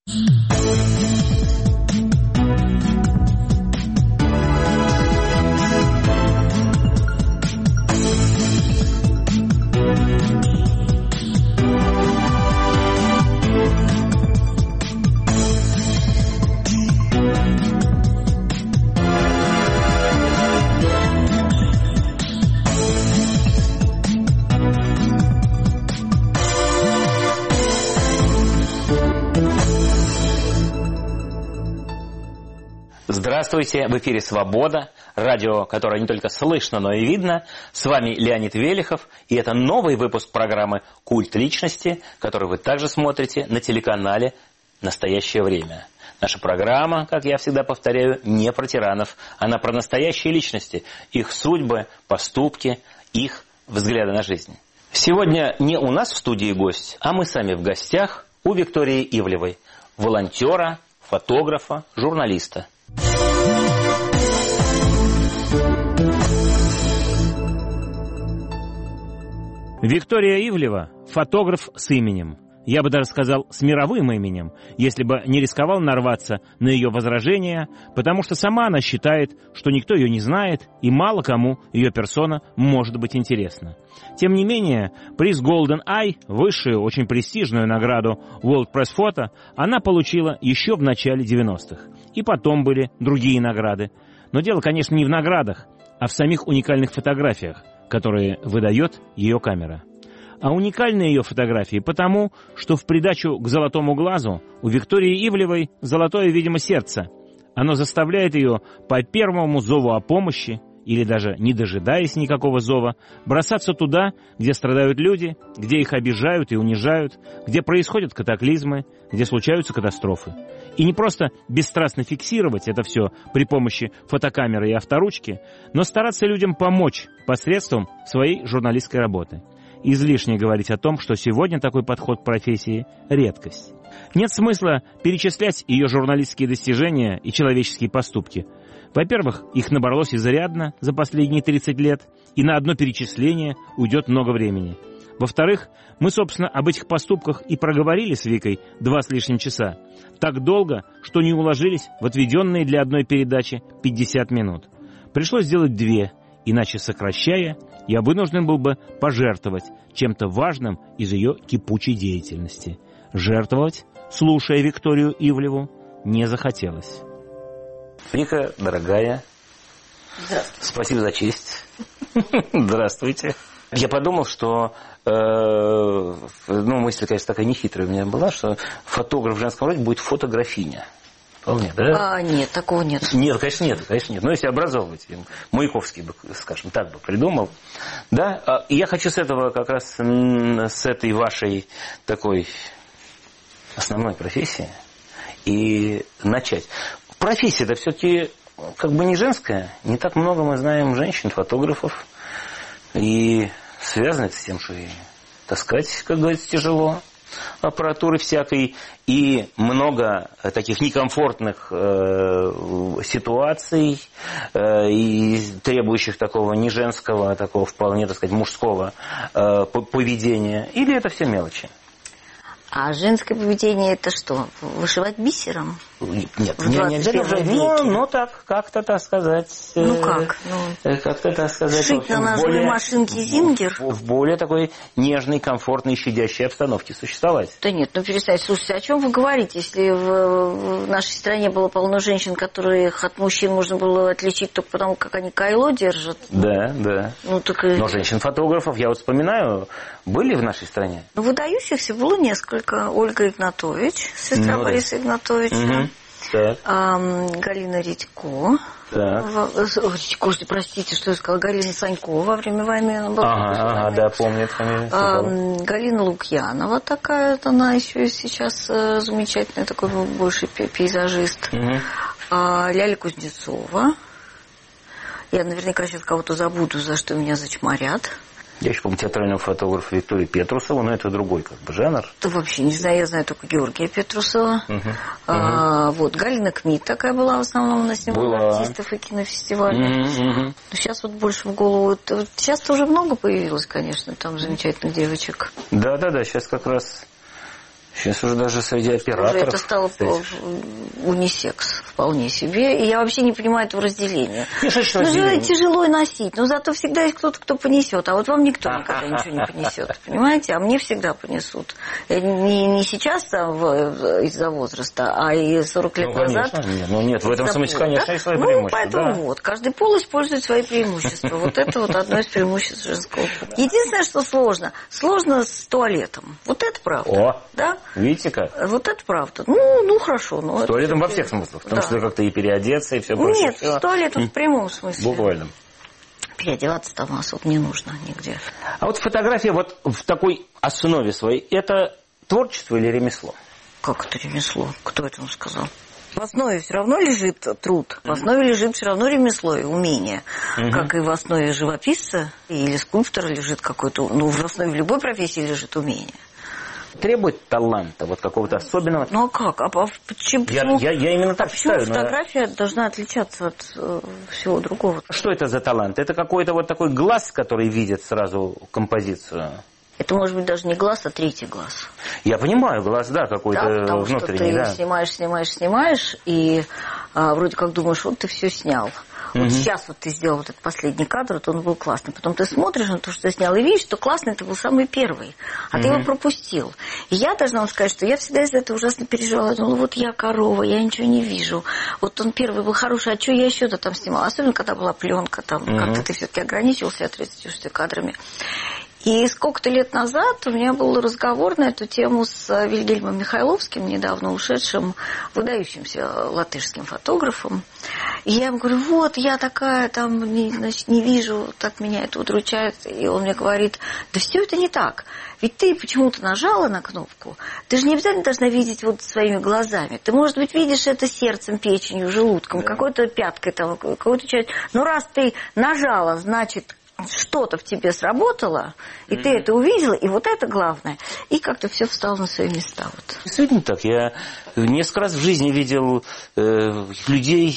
Здравствуйте, в эфире «Свобода», радио, которое не только слышно, но и видно. С вами Леонид Велихов, и это новый выпуск программы «Культ личности», который вы также смотрите на телеканале «Настоящее время». Наша программа, как я всегда повторяю, не про тиранов, она про настоящие личности, их судьбы, поступки, их взгляды на жизнь. Сегодня не у нас в студии гость, а мы сами в гостях у Виктории Ивлевой, волонтера, фотографа, журналиста. Виктория Ивлева – фотограф с именем. Я бы даже сказал, с мировым именем, если бы не рисковал нарваться на ее возражения, потому что сама она считает, что никто ее не знает, и мало кому ее персона может быть интересна. Тем не менее, приз Golden Eye, высшую, очень престижную награду World Press Photo, она получила еще в начале 90-х. И потом были другие награды. Но дело, конечно, не в наградах, а в самих уникальных фотографиях, которые выдает ее камера. А уникальны ее фотографии потому, что в придачу к золотому глазу у Виктории Ивлевой золотое, видимо, сердце. Оно заставляет ее по первому зову о помощи, или даже не дожидаясь никакого зова, бросаться туда, где страдают люди, где их обижают и унижают, где происходят катаклизмы, где случаются катастрофы. И не просто бесстрастно фиксировать это все при помощи фотокамеры и авторучки, но стараться людям помочь посредством своей журналистской работы. Излишне говорить о том, что сегодня такой подход к профессии – редкость. Нет смысла перечислять ее журналистские достижения и человеческие поступки. Во-первых, их набралось изрядно за последние 30 лет, и на одно перечисление уйдет много времени. Во-вторых, мы, собственно, об этих поступках и проговорили с Викой 2 с лишним часа. Так долго, что не уложились в отведенные для одной передачи 50 минут. Пришлось сделать 2, иначе, сокращая, я вынужден был бы пожертвовать чем-то важным из ее кипучей деятельности. Жертвовать, слушая Викторию Ивлеву, не захотелось. Вика, дорогая, спасибо за честь. Здравствуйте. Я подумал, что, мысль, конечно, такая нехитрая у меня была, что фотограф в женском роде будет фотографиня. Вполне, да? Нет, такого нет. Нет, конечно, нет. Но если образовывать, Маяковский бы, скажем, так бы придумал. Да? И я хочу с этого как раз, с этой вашей такой основной профессии и начать. Профессия-то все-таки как бы не женская. Не так много мы знаем женщин, фотографов. И связано это с тем, что и таскать, как говорится, тяжело. Аппаратуры всякой, и много таких некомфортных ситуаций, и требующих такого не женского, а такого вполне, так сказать, мужского поведения. Или это все мелочи? А женское поведение это что? Вышивать бисером? Нет, ну так, как-то так сказать. Как-то так сказать. Шить на ножной машинке Зингер? В более такой нежной, комфортной, щадящей обстановке существовать. Да нет, перестаньте. Слушайте, о чем вы говорите? Если в нашей стране было полно женщин, которых от мужчин можно было отличить только потому, как они кайло держат. Да. Но женщин-фотографов, я вот вспоминаю, были в нашей стране? Выдающихся было несколько. Ольга Игнатович, сестра Бориса Игнатовича. Галина Редько. Простите, что я сказала. Галина Санько во время войны она была. Да, помню эту фамилию. Галина Лукьянова такая, она еще и сейчас замечательная, такой больше пейзажист. Ляля Кузнецова. Я наверняка сейчас кого-то забуду, за что меня зачморят. Я еще помню театрального фотографа Викторию Петрусову, но это другой как бы жанр. Да вообще не знаю, я знаю только Георгия Петрусова. Галина Кмит такая была, в основном она снимала артистов и кинофестивалей. Но сейчас вот больше в голову. Сейчас-то уже много появилось, конечно, там замечательных девочек. Да, сейчас как раз Сейчас уже даже среди операторов. Уже это стало унисекс вполне себе. И я вообще не понимаю этого разделения. Тяжело носить, но зато всегда есть кто-то, кто понесет. А вот вам никто никогда ничего не понесет. Понимаете? А мне всегда понесут. Не сейчас из-за возраста, а и 40 лет назад. Конечно. Нет, в этом смысле, конечно, и свои преимущества. Поэтому вот. Каждый пол использует свои преимущества. Вот это вот одно из преимуществ женского пола. Единственное, что сложно. Сложно с туалетом. Вот это правда. О, да? Видите как? Вот это правда. Ну хорошо. С туалетом во всех смыслах. Потому что как-то и переодеться, и все прочее. Нет, с туалетом в прямом смысле. Буквально. Переодеваться там особо не нужно нигде. А вот фотография вот в такой основе своей, это творчество или ремесло? Как это ремесло? Кто это вам сказал? В основе все равно лежит труд, в основе лежит все равно ремесло и умение. Как и в основе живописца или скульптора лежит какой-то... Ну, в основе любой профессии лежит умение. Требует таланта, вот какого-то особенного... Ну, а как? Почему? Я именно так считаю. Фотография должна отличаться от всего другого. Что это за талант? Это какой-то вот такой глаз, который видит сразу композицию? Это может быть даже не глаз, а третий глаз. Я понимаю, глаз, да, какой-то потому внутренний. Что ты снимаешь, и вроде как думаешь, вот ты все снял. Вот сейчас вот ты сделал вот этот последний кадр, вот он был классный. Потом ты смотришь на то, что ты снял, и видишь, что классный это был самый первый. А ты его пропустил. И я должна вам сказать, что я всегда из-за этого ужасно переживала. Ну вот я корова, я ничего не вижу. Вот он первый был хороший, а что я еще-то там снимала? Особенно, когда была пленка, там как-то ты все-таки ограничивался 36 кадрами. И сколько-то лет назад у меня был разговор на эту тему с Вильгельмом Михайловским, недавно ушедшим, выдающимся латышским фотографом. И я ему говорю, вот, я такая, там, не вижу, так меня это удручает. И он мне говорит, да все это не так. Ведь ты почему-то нажала на кнопку. Ты же не обязательно должна видеть вот своими глазами. Ты, может быть, видишь это сердцем, печенью, желудком, какой-то пяткой, там, какой-то частью. Но раз ты нажала, значит... что-то в тебе сработало, и ты это увидела, и вот это главное. И как-то все встало на свои места. Вот. Действительно так. Я несколько раз в жизни видел людей,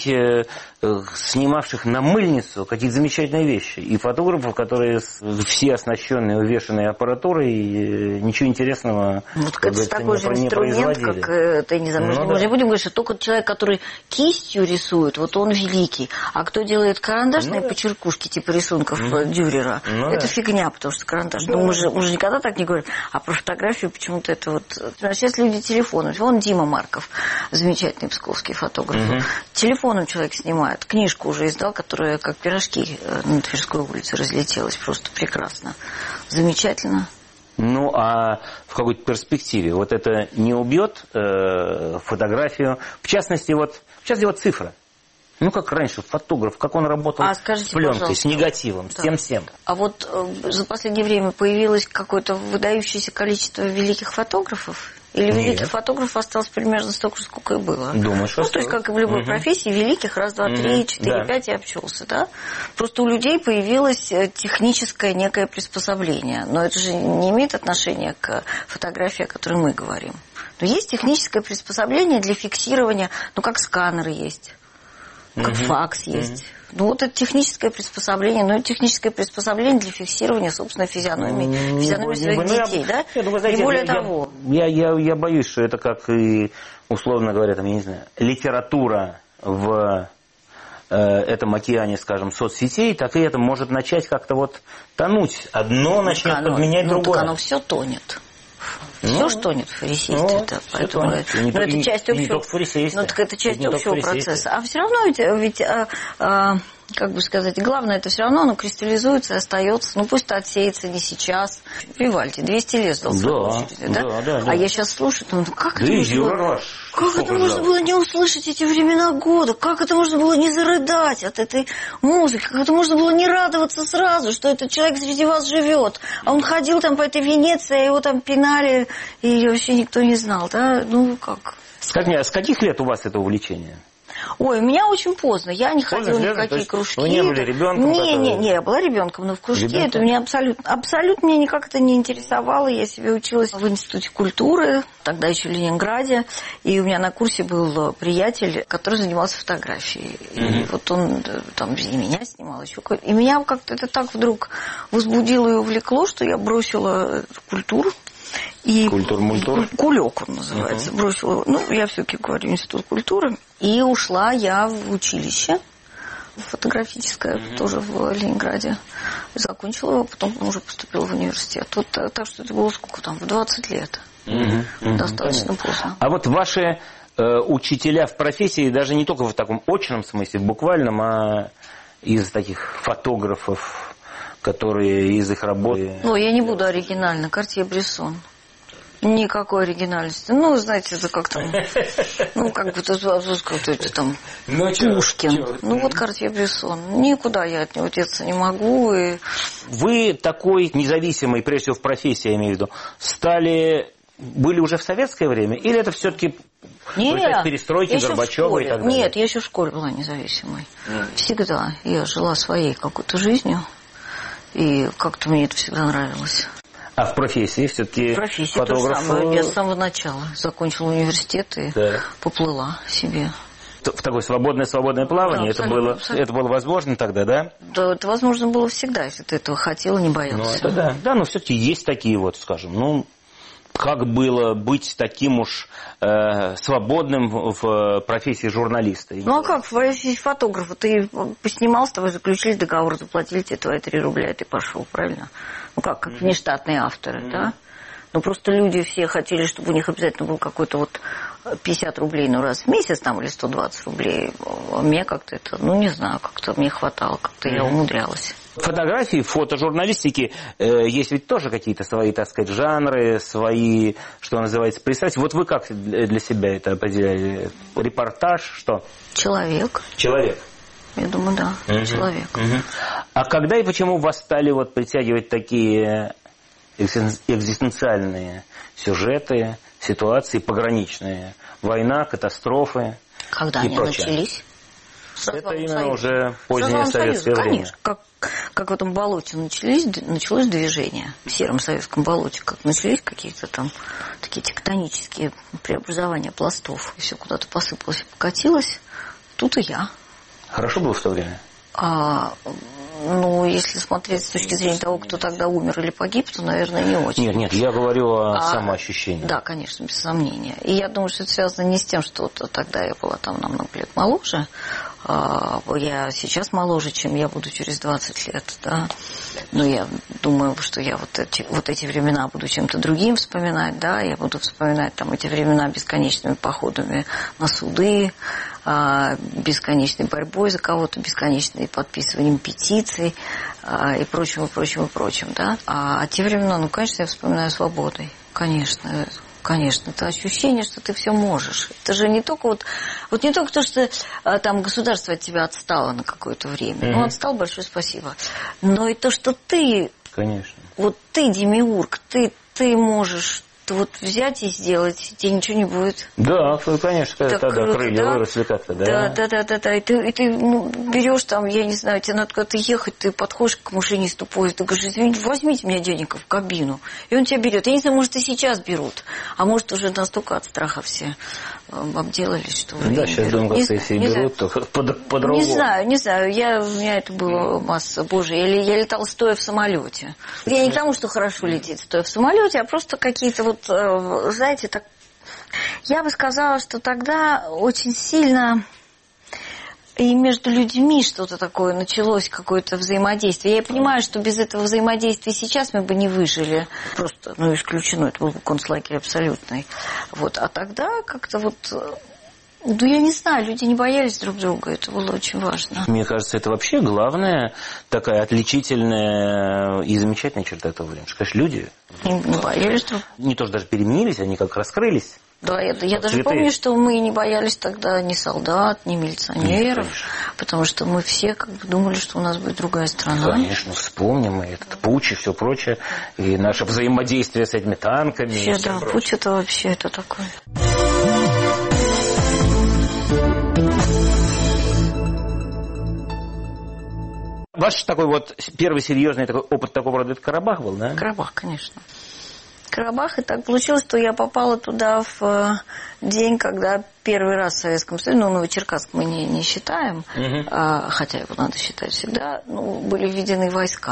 снимавших на мыльницу какие-то замечательные вещи. И фотографов, которые все оснащенные, увешанные аппаратурой, ничего интересного вот это такой же инструмент, как ты не знаю, мы не будем говорить, что только человек, который кистью рисует, вот он великий. А кто делает карандашные почеркушки, типа рисунков Дюрера, это фигня, потому что карандаш. Мы же никогда так не говорим. А про фотографию почему-то это вот... Сейчас люди телефоном. Вон Дима Марков, замечательный псковский фотограф. Телефоном человек снимает. Книжку уже издал, которая как пирожки на Тверской улице разлетелась. Просто прекрасно. Замечательно. Ну, а в какой-то перспективе вот это не убьет фотографию? В частности, вот цифра. Ну, как раньше, фотограф, как он работал с пленкой, с негативом, с тем-всем. А вот за последнее время появилось какое-то выдающееся количество великих фотографов? Или великих фотографов осталось примерно столько же, сколько и было? Думаю, что... Ну, то есть, как и в любой профессии, великих, раз, два, три, четыре, пять и обчелся, да? Просто у людей появилось техническое некое приспособление. Но это же не имеет отношения к фотографии, о которой мы говорим. Но есть техническое приспособление для фиксирования, ну, как сканеры есть. Как факс есть. Ну, вот это техническое приспособление. Ну, это техническое приспособление для фиксирования, собственно, физиономии своих детей, да? Не более того. Я боюсь, что это как и, условно говоря, там, я не знаю, литература в этом океане, скажем, соцсетей, так и это может начать как-то вот тонуть. Одно начнет подменять другое. Так оно все тонет. Все, что нет в фарисействе, поэтому это часть общего, это часть общего процесса. А все равно ведь как бы сказать, главное, это все равно оно кристаллизуется и остается. Ну пусть это отсеется не сейчас. Вивальди 200 лет ждал своей очереди, да? А я сейчас слушаю, думаю, как это можно было не услышать эти времена года? Как это можно было не зарыдать от этой музыки? Как это можно было не радоваться сразу, что этот человек среди вас живет? А он ходил там по этой Венеции, а его там пинали, и вообще никто не знал, да? Ну как? С каких лет у вас это увлечение? Ой, у меня очень поздно. Я не ходила ни в какие кружки. Вы не были ребенком? Не, я была ребенком, но в кружке это меня абсолютно меня никак это не интересовало. Я себе училась в Институте культуры, тогда еще в Ленинграде, и у меня на курсе был приятель, который занимался фотографией. И вот он там и меня снимал, еще какой-то. И меня как-то это так вдруг возбудило и увлекло, что я бросила культуру. И Культур-мультур? Кулек он называется. Бросила, я все-таки говорю, институт культуры. И ушла я в училище фотографическое, тоже в Ленинграде. Закончила его, потом уже поступила в университет. Так что это было сколько там, в 20 лет. Достаточно поздно. А вот ваши учителя в профессии, даже не только в таком очном смысле, в буквальном, а из таких фотографов, которые из их работы... Я не буду оригинально. Картье-Бresson. Никакой оригинальности. Знаете, это как там... как бы это там... Пушкин. Картье-Бresson. Никуда я от него деться не могу. И... Вы такой независимый, прежде всего в профессии, я имею в виду, были уже в советское время? Или это все-таки перестройки Горбачева и так далее? Нет, я еще в школе была независимой. Всегда. Я жила своей какой-то жизнью. И как-то мне это всегда нравилось. А в профессии все-таки фотограф... То же самое. Я с самого начала закончила университет и поплыла себе. В такое свободное плавание? Да, это было возможно тогда, да? Да, это возможно было всегда, если ты этого хотела, не боялась. Это да. Да, но все-таки есть такие скажем, как было быть таким уж свободным в профессии журналиста? А как в профессии фотографа? Ты поснимал, с тобой заключили договор, заплатили тебе твои 3 рубля, и ты пошел, правильно? Как внештатные авторы, да? Просто люди все хотели, чтобы у них обязательно был какой-то 50 рублей, раз в месяц там, или 120 рублей. А мне как-то это, не знаю, как-то мне хватало, как-то я умудрялась. Фотографии, фотожурналистики, есть ведь тоже какие-то свои, так сказать, жанры, свои, что называется, пристрастия. Вот вы как для себя это определяли? Репортаж, что? Человек. Я думаю, да, человек. А когда и почему вас стали притягивать такие экзистенциальные сюжеты, ситуации пограничные? Война, катастрофы когда и они прочее. Начались? Это именно уже позднее советское время. Конечно. Как в этом болоте началось движение, в сером советском болоте, как начались какие-то там такие тектонические преобразования пластов, и все куда-то посыпалось и покатилось, тут и я. Хорошо было в то время? Если смотреть с точки зрения того, кто тогда умер или погиб, то, наверное, не очень. Нет, я говорю о самоощущении. Да, конечно, без сомнения. И я думаю, что это связано не с тем, что тогда я была там намного лет моложе. Я сейчас моложе, чем я буду через 20 лет, да. Но я думаю, что я эти времена буду чем-то другим вспоминать, да. Я буду вспоминать там эти времена бесконечными походами на суды, бесконечной борьбой за кого-то, бесконечным подписыванием петиций и прочим, да. А те времена, конечно, я вспоминаю свободой, конечно, это ощущение, что ты все можешь. Это же не только не только то, что там государство от тебя отстало на какое-то время. Отстал, большое спасибо. Но и то, что ты... Конечно. Ты демиург, ты можешь взять и сделать, тебе ничего не будет. Да, конечно, тогда крылья выросли как-то, да? Да. И ты берешь там, я не знаю, тебе надо куда-то ехать, ты подходишь к машинисту поезда, говоришь: извините, возьмите меня денег в кабину. И он тебя берет. Я не знаю, может, и сейчас берут. А может, уже настолько от страха все обделались, что... Да, сейчас думаю, как-то если берут, то по-другому. Не знаю. У меня это было масса божья. Я летала стоя в самолете. Я не к тому, что хорошо лететь стоя в самолете, а просто какие-то знаете, так... Я бы сказала, что тогда очень сильно и между людьми что-то такое началось, какое-то взаимодействие. Я понимаю, что без этого взаимодействия сейчас мы бы не выжили. Просто, исключено, это был бы концлагерь абсолютный. А тогда как-то я не знаю, люди не боялись друг друга, это было очень важно. Мне кажется, это вообще главная такая отличительная и замечательная черта этого времени. Конечно, люди не боялись друг друга. Не то, что даже переменились, они как раскрылись. Да, я даже помню, что мы не боялись тогда ни солдат, ни милиционеров, потому что мы все думали, что у нас будет другая страна. Конечно, вспомним и этот путч и все прочее, и наше взаимодействие с этими танками. Вообще, да, путч это вообще это такое. Ваш такой первый серьезный опыт такого рода — это Карабах был, да? Карабах, конечно. Карабах, и так получилось, что я попала туда в день, когда первый раз в Советском Союзе, Новочеркасск мы не считаем, хотя его надо считать всегда, были введены войска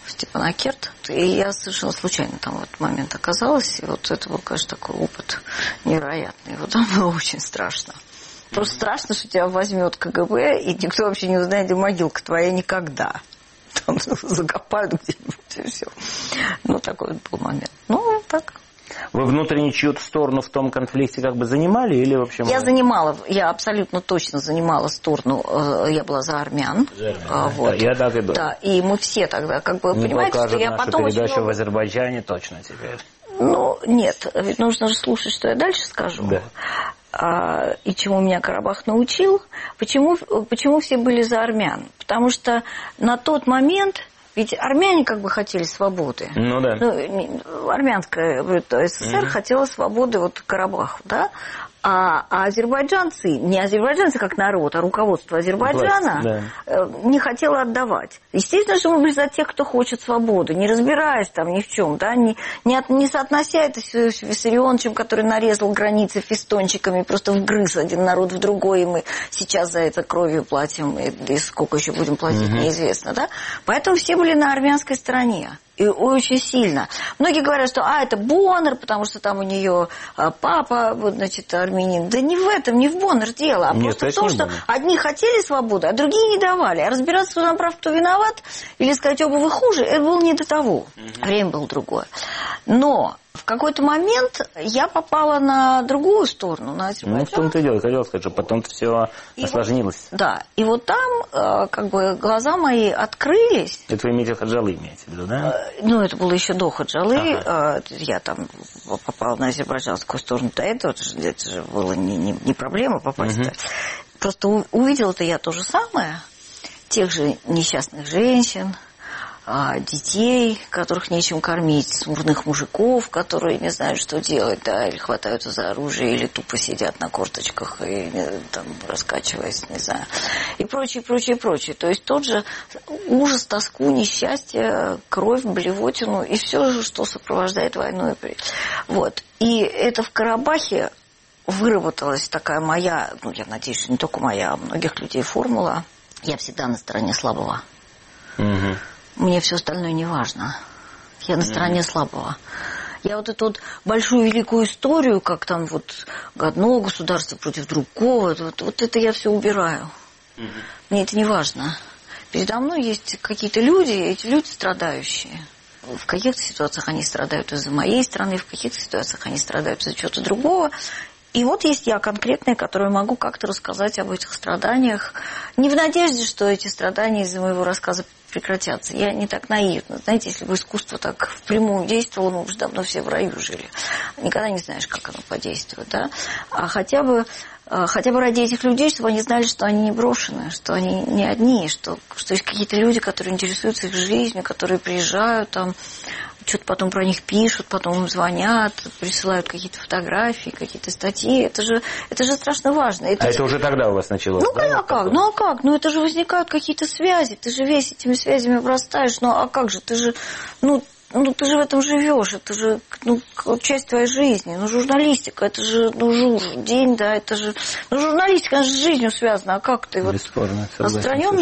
Степанакерт. И я совершенно случайно там в этот момент оказалась. И вот это был, конечно, такой опыт невероятный. Вот там было очень страшно. Просто страшно, что тебя возьмет КГБ, и никто вообще не узнает, где могилка твоя никогда. Там закопают где-нибудь, и все. Ну, такой вот был момент. Ну, так. Вы внутренне чью-то сторону в том конфликте как бы занимали или вообще? Я абсолютно точно занимала сторону, я была за армян. Вот. Я так и был. Да, и мы все тогда, как бы, не понимаете, что я потом... передачу в Азербайджане точно теперь. Ну, нет, ведь нужно же слушать, что я дальше скажу. Да. И чему меня Карабах научил. Почему все были за армян? Потому что на тот момент... Ведь армяне как бы хотели свободы. Ну да. Армянская СССР хотела свободы вот Карабаху, да? А азербайджанцы, не азербайджанцы как народ, а руководство Азербайджана не хотело отдавать. Естественно, что мы были за тех, кто хочет свободы, не разбираясь там ни в чем, да, не соотнося это с Виссарионовичем, который нарезал границы фистончиками, просто вгрыз один народ в другой, и мы сейчас за это кровью платим, и сколько еще будем платить, неизвестно, да. Поэтому все были на армянской стороне. И очень сильно. Многие говорят, что это Боннер, потому что там у нее папа, вот, значит, армянин. Да не в этом, не в Боннер дело, а просто в том, что одни хотели свободы, а другие не давали. А разбираться, кто там прав, кто виноват, или сказать, оба вы хуже, это было не до того. Время было другое. Но в какой-то момент я попала на другую сторону, на Азербайджан. Ну, в том-то и дело. Хотел сказать, что потом-то все осложнилось. Да. И вот там, как бы, глаза мои открылись. Это вы имеете Хаджалы, имеете в виду, да? Ну, это было еще до Хаджалы. Я там попала на азербайджанскую сторону до этого. Это же было не проблема попасть. Просто увидела-то я то же самое. Тех же несчастных женщин, детей, которых нечем кормить, смурных мужиков, которые не знают, что делать, да, или хватаются за оружие, или тупо сидят на корточках, и там раскачиваясь, не знаю, и прочее, прочее, прочее. То есть тот же ужас, тоску, несчастье, кровь, блевотину и все, что сопровождает войну. Вот. И это в Карабахе выработалась такая моя, ну, я надеюсь, что не только моя, а многих людей формула. Я всегда на стороне слабого. Мне все остальное не важно. Я на стороне слабого. Я вот эту вот большую великую историю, как там вот одно государство против другого, вот это я все убираю. Мне это не важно. Передо мной есть какие-то люди, эти люди страдающие. В каких-то ситуациях они страдают из-за моей страны, в каких-то ситуациях они страдают из-за чего-то другого. И вот есть я конкретная, которая могу как-то рассказать об этих страданиях. Не в надежде, что эти страдания из-за моего рассказа прекратятся. Я не так наивна. Знаете, если бы искусство так впрямую действовало, мы уже давно все в раю жили. Никогда не знаешь, как оно подействует, да? А хотя бы ради этих людей, чтобы они знали, что они не брошены, что они не одни, что есть какие-то люди, которые интересуются их жизнью, которые приезжают там, что-то потом про них пишут, потом им звонят, присылают какие-то фотографии, какие-то статьи. Это же страшно важно. Это уже тогда у вас началось? Ну, да? Как? Ну, а как? Ну, это же возникают какие-то связи. Ты же весь этими связями обрастаешь. Ну, а как же? Ты же, ты же в этом живешь. Это же, часть твоей жизни. Ну, журналистика, это же, день, да, это же... Ну, журналистика, она же с жизнью связана. А как ты? Бесспорно, отстраненно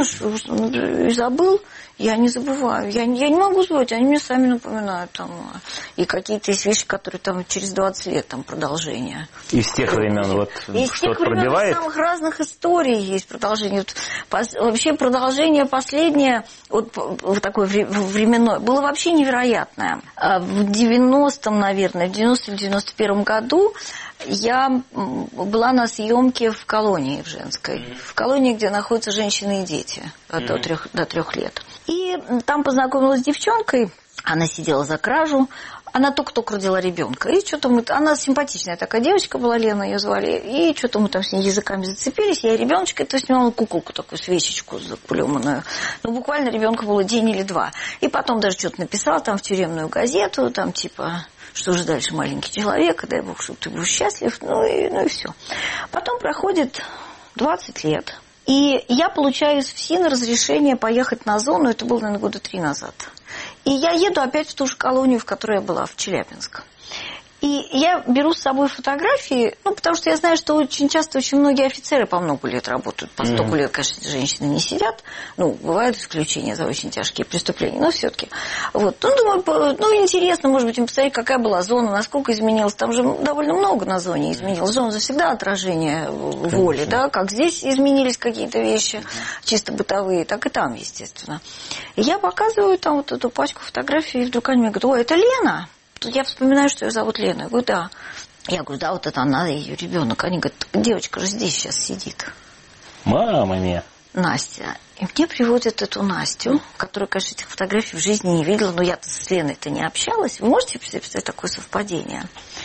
и забыл? Я не забываю. Я не могу забыть, они мне сами напоминают там. И какие-то есть вещи, которые там через 20 лет там продолжение. Из тех времен вот что-то пробивает? Из самых разных историй есть продолжение. Вообще продолжение последнее, вот такое временное, было вообще невероятное. В 90-м, наверное, в 90-м или 91-м году я была на съемке в колонии в женской. В колонии, где находятся женщины и дети до 3 лет. И там познакомилась с девчонкой, она сидела за кражу, она только-только родила ребенка. И что-то она симпатичная такая девочка была, Лена ее звали, и что-то мы там с ней языками зацепились, я ребеночка, то снимала куколку такую, свечечку заплеманную. Буквально ребенку было день или два. И потом даже что-то написала там в тюремную газету, там типа... Что же дальше, маленький человек, дай Бог, чтобы ты был счастлив, ну и все. Потом проходит 20 лет, и я получаю из ФСИНа разрешение поехать на зону, это было, наверное, 3 года назад. И я еду опять в ту же колонию, в которой я была, в Челябинск. И И я беру с собой фотографии, потому что я знаю, что очень часто очень многие офицеры по много лет работают. По столько лет, конечно, женщины не сидят. Бывают исключения за очень тяжкие преступления, но все-таки. Вот. Думаю, интересно, может быть, им посмотреть, какая была зона, насколько изменилась. Там же довольно много на зоне изменилось. Зона же всегда отражение воли, да, как здесь изменились какие-то вещи, чисто бытовые, так и там, естественно. И я показываю там вот эту пачку фотографий, и вдруг они мне говорят: ой, это Лена. Тут я вспоминаю, что ее зовут Лена. Я говорю: да. Я говорю: да, вот это она, ее ребенок. Они говорят: девочка же здесь сейчас сидит. Мама мия. Настя. И мне приводят эту Настю, которую, конечно, этих фотографий в жизни не видела, но я-то с Леной-то не общалась. Вы можете представить такое совпадение?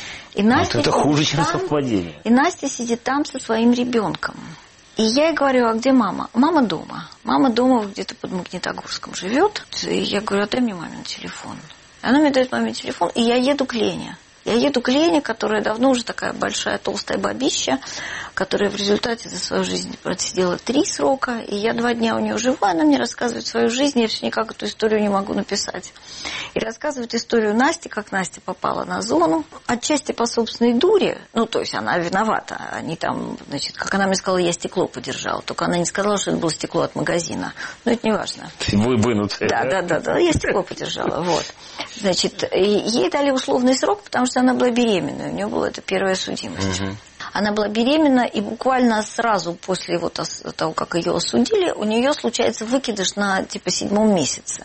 И Настя это хуже, чем там, совпадение. И Настя сидит там со своим ребенком. И я ей говорю: а где мама? Мама дома. Мама дома где-то под Магнитогорском живет. И я говорю: отдай мне мамин телефон. Она мне дает маме телефон, и я еду к Лене. Я еду к Лене, которая давно уже такая большая толстая бабища, которая в результате за свою жизнь просидела 3 срока, и я 2 дня у нее живу, она мне рассказывает свою жизнь, я все никак эту историю не могу написать. И рассказывает историю Насти, как Настя попала на зону, отчасти по собственной дуре, то есть она виновата, они там, значит, как она мне сказала, я стекло подержала, только она не сказала, что это было стекло от магазина, но это не важно. Вынутое. Да, я стекло подержала, вот. Значит, ей дали условный срок, потому что она была беременна, у нее была это первая судимость. Она была беременна, и буквально сразу после того, как ее осудили, у нее случается выкидыш на 7-м месяце.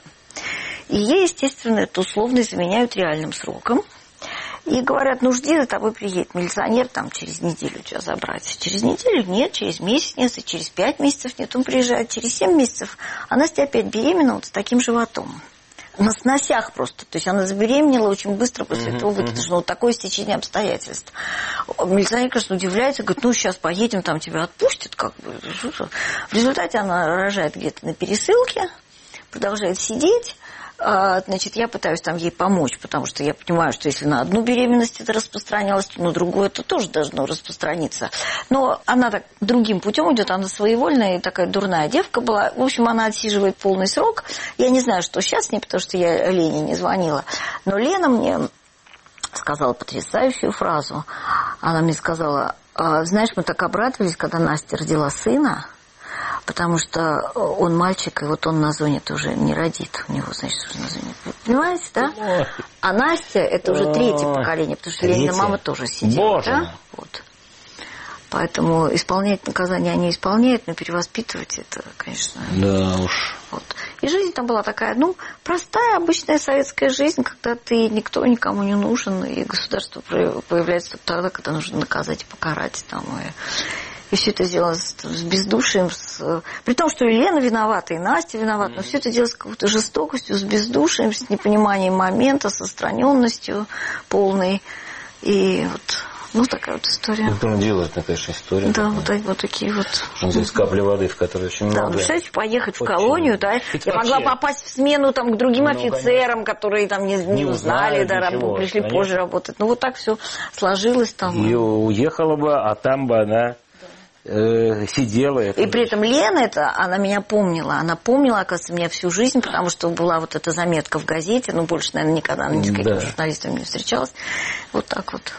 И ей, естественно, это условно заменяют реальным сроком. И говорят: жди, за тобой приедет милиционер там через неделю тебя забрать. Через неделю нет, через месяц нет, и через 5 месяцев нет. Он приезжает через 7 месяцев, а Настя опять беременна с таким животом. На сносях просто. То есть она забеременела очень быстро после этого выкидыша. Такое стечение обстоятельств. Милиционер, конечно, удивляется, говорит: сейчас поедем, там тебя отпустят. В результате она рожает где-то на пересылке, продолжает сидеть. Значит, я пытаюсь там ей помочь, потому что я понимаю, что если на одну беременность это распространялось, то на другую это тоже должно распространиться. Но она так другим путем идет, она своевольная и такая дурная девка была. В общем, она отсиживает полный срок. Я не знаю, что сейчас с ней, потому что я Лене не звонила. Но Лена мне сказала потрясающую фразу. Она мне сказала: знаешь, мы так обрадовались, когда Настя родила сына, потому что он мальчик, и вот он на зоне тоже не родит. У него, значит, уже на зоне. Понимаете, да? А Настя это уже 3-е поколение, потому что Ленина мама тоже сидела. Да? Вот. Поэтому исполнять наказание они исполняют, но перевоспитывать это, конечно... Да уж. Вот. И жизнь там была такая, простая, обычная советская жизнь, когда ты никто никому не нужен, и государство появляется только тогда, когда нужно наказать и покарать там, и все это делалось с бездушием, при том, что и Лена виновата, и Настя виновата, но все это делалось с какой-то жестокостью, с бездушием, с непониманием момента, с отстраненностью полной. И такая вот история. Делает, конечно, история. Да, вот такие вот. Здесь капли воды, в которой очень много. Да, представляете, поехать в колонию, да. Я могла попасть в смену там к другим офицерам, которые там не узнали, пришли позже работать. Вот так все сложилось там. И уехала бы, а там бы она... сидела. И при этом Лена она меня помнила. Она помнила, оказывается, меня всю жизнь, потому что была вот эта заметка в газете, больше, наверное, никогда ни с каким журналистом не встречалась. Вот так вот.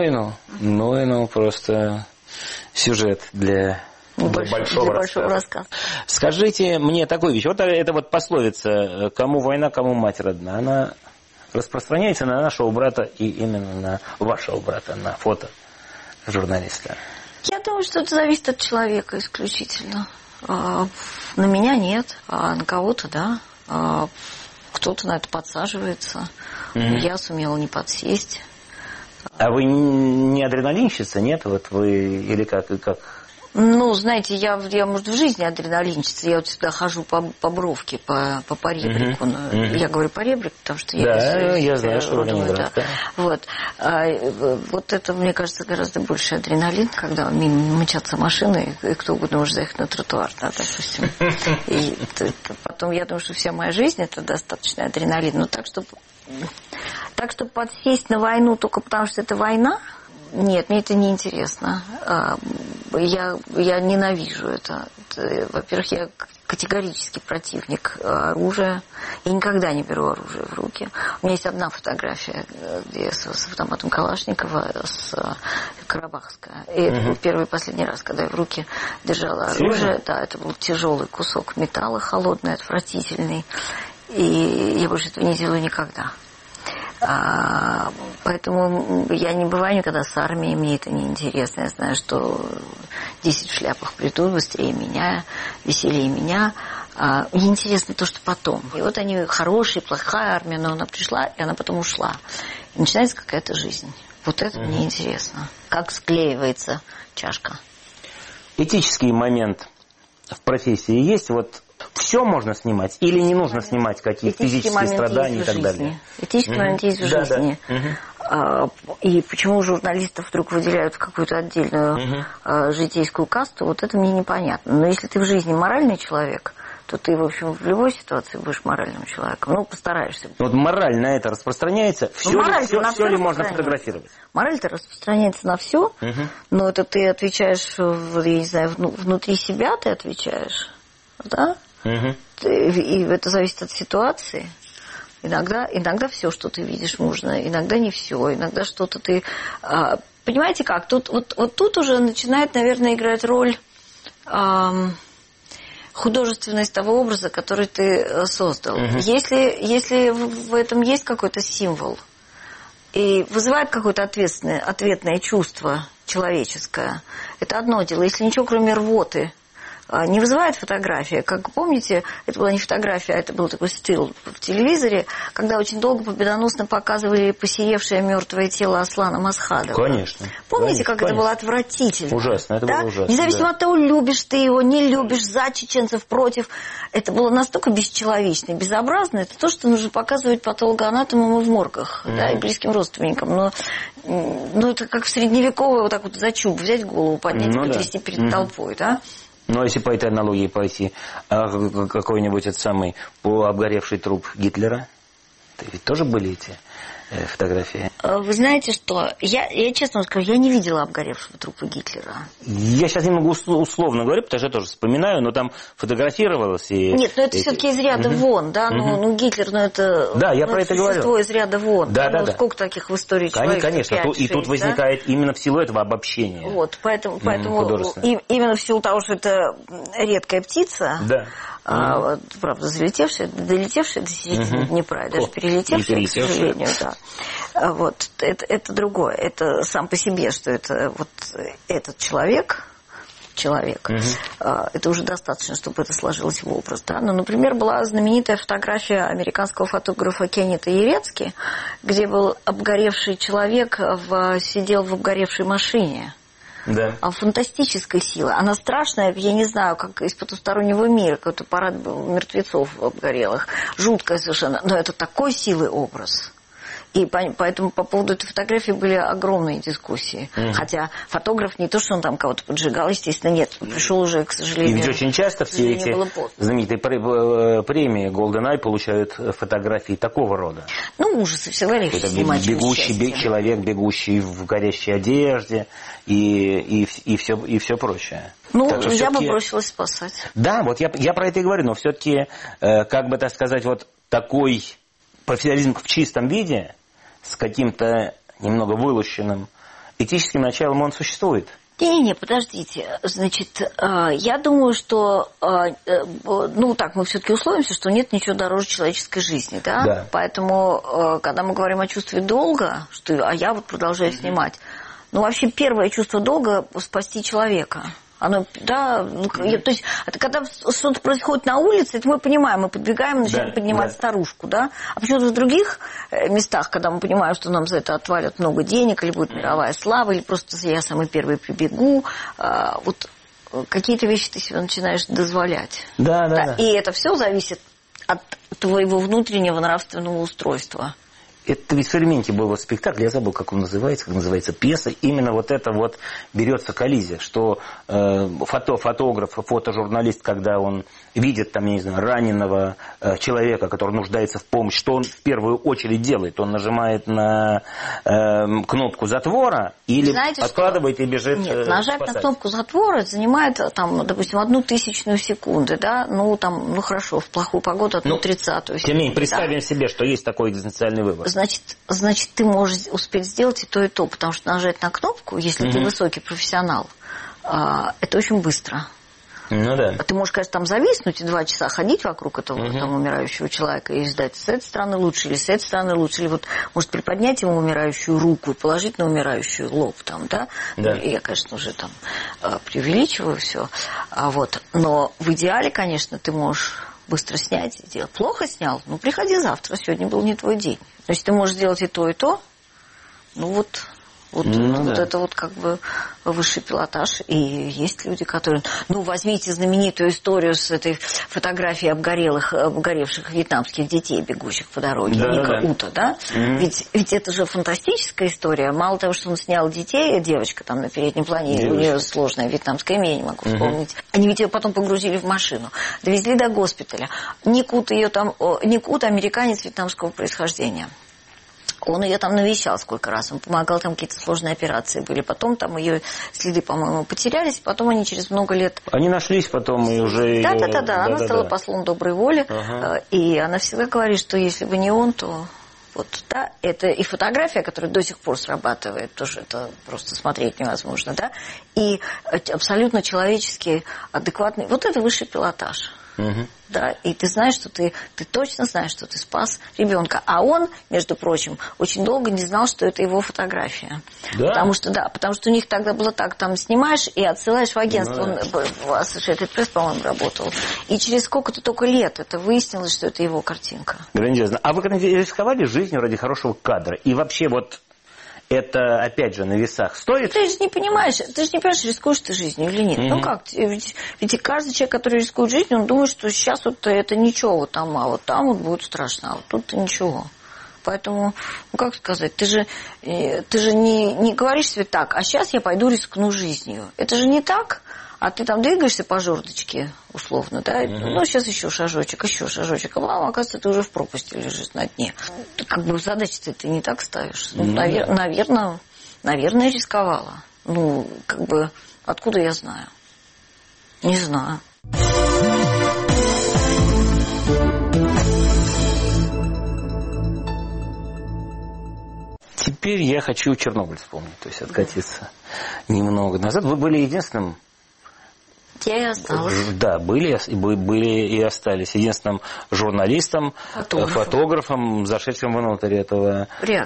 Просто сюжет для большого рассказа. Скажите мне такую вещь. Это пословица: кому война, кому мать родна. Она распространяется на нашего брата и именно на вашего брата, на фото журналиста. Я думаю, что это зависит от человека исключительно. На меня нет, а на кого-то да. Кто-то на это подсаживается. Я сумела не подсесть. А вы не адреналинщица, нет? Вы или как? Знаете, я может, в жизни адреналинщица. Я всегда хожу по бровке, по ребрику. Я говорю по ребрику, потому что я знаю, что вы Ленинград. Вот это, мне кажется, гораздо больше адреналин, когда мимо мчатся машины, и кто угодно может заехать на тротуар, да, допустим. И потом, я думаю, что вся моя жизнь это достаточно адреналин. Но так, чтобы подсесть на войну только потому, что это война, нет, мне это не интересно. Я ненавижу это. Во-первых, я категорический противник оружия. Я никогда не беру оружие в руки. У меня есть одна фотография, где с автоматом Калашникова, с Карабахская. И это был первый и последний раз, когда я в руки держала оружие. Да, это был тяжелый кусок металла, холодный, отвратительный. И я больше этого не делаю никогда. Поэтому я не бываю никогда с армией, мне это не интересно. Я знаю, что 10 в шляпах придут быстрее меня, веселее меня. Мне интересно то, что потом. И вот они хорошая, плохая армия, но она пришла, и она потом ушла. И начинается какая-то жизнь. Вот это мне интересно. Как склеивается чашка. Этический момент в профессии есть? Вот все можно снимать? Или не нужно снимать какие-то физические страдания и так далее? Этический момент есть в жизни. И почему журналистов вдруг выделяют в какую-то отдельную житейскую касту, вот это мне непонятно. Но если ты в жизни моральный человек, то ты, в общем, в любой ситуации будешь моральным человеком. Ну, постараешься. Вот мораль на это распространяется? Все ли можно фотографировать? Мораль-то распространяется на все, но это ты отвечаешь, я не знаю, внутри себя ты отвечаешь, да? И это зависит от ситуации. Иногда все, что ты видишь, можно, иногда не все, иногда что-то ты... Понимаете как? Вот тут уже начинает, наверное, играть роль художественность того образа, который ты создал. Если в этом есть какой-то символ и вызывает какое-то ответное чувство человеческое, это одно дело. Если ничего, кроме рвоты, не вызывает фотография. Как помните, это была не фотография, а это был такой стил в телевизоре, когда очень долго победоносно показывали посеревшее мертвое тело Аслана Масхадова. Конечно. Помните, как это было отвратительно? Ужасно, это было ужасно. Независимо от того, любишь ты его, не любишь, за чеченцев, против. Это было настолько бесчеловечно и безобразно. Это то, что нужно показывать патологоанатомам и в моргах, да, и близким родственникам. Но это как в средневековое вот так вот за чуб взять голову, поднять и потрясти перед толпой, да? Ну, если по этой аналогии пойти, какой-нибудь этот самый полуобгоревший труп Гитлера, это ведь тоже были эти фотографии? Вы знаете что, я честно скажу, я не видела обгоревшего трупа Гитлера. Я сейчас немного условно говорю, потому что я тоже вспоминаю, но там фотографировалось и... Нет, но это все-таки из ряда вон, да, ну Гитлер, это... Да, я про это говорю. Из ряда вон. Да. Сколько таких в истории человек? Конечно, 5-6, и тут возникает именно в силу этого обобщения. Вот, поэтому именно в силу того, что это редкая птица... Да. Правда, долетевшая до середины Днепра, даже перелетевшая, к сожалению, да. Вот, это другое. Это сам по себе, что это вот этот человек, это уже достаточно, чтобы это сложилось в образ. Да? Ну, например, была знаменитая фотография американского фотографа Кеннета Ерецки, где был обгоревший человек, сидел в обгоревшей машине. Да. Фантастической силы. Она страшная, я не знаю, как из потустороннего мира, какой-то парад мертвецов обгорелых. Жуткая совершенно. Но это такой силы образ. И поэтому по поводу этой фотографии были огромные дискуссии. Хотя фотограф не то, что он там кого-то поджигал, естественно, нет. Пришел уже, к сожалению. И ведь очень часто все эти знаменитые премии Golden Eye получают фотографии такого рода. Ну, ужасы, всегда легче снимать. Бегущий человек, бегущий в горящей одежде и все прочее. Ну, я бы бросилась спасать. Да, вот я про это и говорю, но все-таки, как бы так сказать, вот такой профессионализм в чистом виде, с каким-то немного вылущенным этическим началом, он существует. Не, подождите. Значит, я думаю, что, мы все-таки условимся, что нет ничего дороже человеческой жизни, да? Да. Поэтому, когда мы говорим о чувстве долга, я вот продолжаю снимать, вообще первое чувство долга – спасти человека. То есть, когда что-то происходит на улице, это мы понимаем, мы подбегаем, начинаем поднимать старушку, да? А почему-то в других местах, когда мы понимаем, что нам за это отвалят много денег, или будет мировая слава, или просто я самый первый прибегу, вот какие-то вещи ты себе начинаешь дозволять. Да. И это все зависит от твоего внутреннего нравственного устройства. это ведь в элементе был вот спектакль, я забыл, как называется пьеса. Именно вот это вот берется коллизия, что фотограф, фотожурналист, когда он видит там, я не знаю, раненого человека, который нуждается в помощи, что он в первую очередь делает? Он нажимает на кнопку затвора или откладывает и бежит? Нет, нажать на кнопку затвора занимает, там, допустим, 1/1000 секунды, да, ну, там, ну, хорошо, в плохую погоду 1/30 секунду. Тем не менее, представим себе, что есть такой экзистенциальный выбор. Значит, ты можешь успеть сделать и то, потому что нажать на кнопку, если ты высокий профессионал, это очень быстро. Ну да. Ты можешь, конечно, там зависнуть и 2 часа ходить вокруг этого там, умирающего человека и ждать, с этой стороны лучше, или с этой стороны лучше, или вот, может, приподнять ему умирающую руку и положить на умирающую лоб, там, да? Да. Я, конечно, уже там преувеличиваю все. Вот. Но в идеале, конечно, ты можешь быстро снять и делать. Плохо снял? Ну, приходи завтра, сегодня был не твой день. Значит, ты можешь сделать и то, ну вот... Вот это вот как бы высший пилотаж. И есть люди, которые... Ну, возьмите знаменитую историю с этой фотографией обгоревших вьетнамских детей, бегущих по дороге. Ника Ута, да? Ведь это же фантастическая история. Мало того, что он снял детей, девочка там на переднем плане, у нее сложное вьетнамское имя, я не могу вспомнить. Они ведь ее потом погрузили в машину. Довезли до госпиталя. Ник Ут, американец вьетнамского происхождения. Он ее там навещал сколько раз, он помогал, там какие-то сложные операции были. Потом там ее следы, по-моему, потерялись, потом они через много лет... Они нашлись потом и уже... Да, она стала послом доброй воли, и она всегда говорит, что если бы не он, то... Вот, да, это и фотография, которая до сих пор срабатывает, тоже это просто смотреть невозможно, да, и абсолютно человеческий, адекватный... Вот это высший пилотаж. Да, и ты знаешь, что ты точно знаешь, что ты спас ребенка. А он, между прочим, очень долго не знал, что это его фотография. Да? Потому что у них тогда было так, там снимаешь и отсылаешь в агентство. Он в Associated Press, по-моему, работал. И через сколько-то только лет это выяснилось, что это его картинка. Грандиозно. А вы когда-нибудь рисковали жизнью ради хорошего кадра? И вообще вот... Это, опять же, на весах стоит? Ты же не понимаешь, рискуешь ты жизнью или нет. Ну как, ведь каждый человек, который рискует жизнью, он думает, что сейчас вот это ничего, вот там вот будет страшно, а вот тут-то ничего. Поэтому, ну как сказать, ты же не говоришь себе так, а сейчас я пойду рискну жизнью. Это же не так. А ты там двигаешься по жердочке, условно, да? Ну, сейчас еще шажочек. А мама, оказывается, ты уже в пропасти лежишь на дне. Как бы задачи-то ты не так ставишь. Ну, наверное, рисковала. Ну, как бы, откуда я знаю? Не знаю. Теперь я хочу Чернобыль вспомнить, то есть откатиться немного назад. Вы были единственным... Я и осталась. Да, были и остались единственным журналистом, фотографом, зашедшим внутрь этого